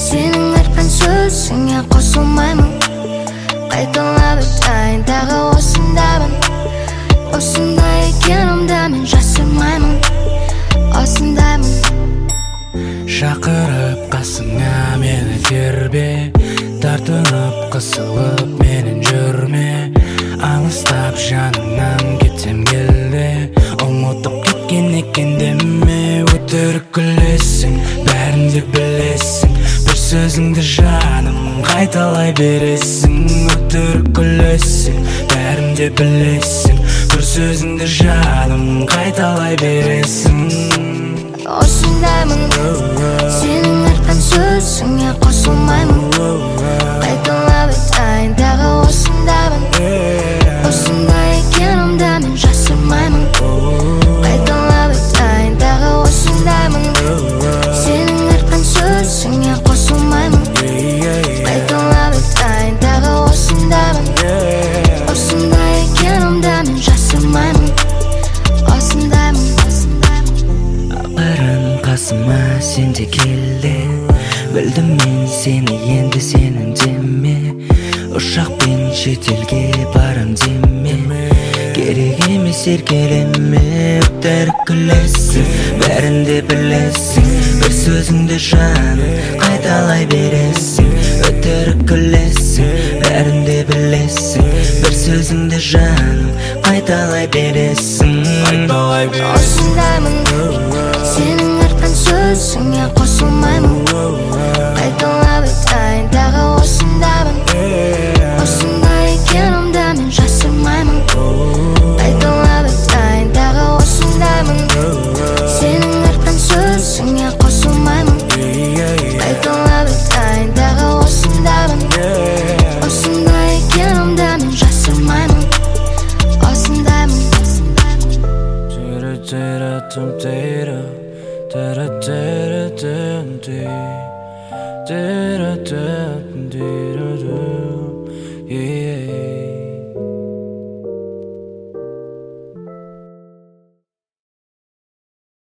сенің айтқан сөзіңе қосылмаймын. Қайталап өтайын тағы осындамын. Осындай екенімді мен жасырмаймын. Осындаймын. Шақырып қасыңа мені тербе, тартынып қысылып менен жүрме. Алыстап жаныңнан кетсем келді, ұмытып кеткен екен деме. Өтірік күлесің, бәрін де білесің, бір сөзіңді жаным қайталай бересің. Өтірік күлесің, бәрін де білесің, бір сөзіңді жаным қайталай бересің. Осындаймын, сенің айтқан сөзіңе қосылмаймын. Қайталап өтайын тағы осындаймын. Осындай екенімді мен жасырмаймын. Қайталап өтайын тағы осындаймын. Сенің айтқан сөзіңе қосылмаймын. Қайталап өтайын тағы осындаймын. Осындай екенімді мен жасырмаймын. Осындаймын. Ақырын қасыма сен де келді, білдім мен сені енді сенің деме. Ұшақпен шетелге барам деме, керек емес еркелеме. Өтірік күлесің, бәрін де білесің, бір сөзіңді жаным қайталай бересің. Өтірік күлесің, бәрін де білесің, бір сөзіңді жаным қайталай бересің. Осындаймын, сенің айтқан сөзіңе қосылмаймын. Қайталап өтайын тағы осындаймын. Осындай екенімді мен жасырмаймын. Қайталап өтайын тағы осындаймын. Сенің айтқан сөзіңе қосылмаймын. Қайталап өтайын тағы осындаймын. Осындай екенімді мен жасырмаймын. Осындаймын. Tera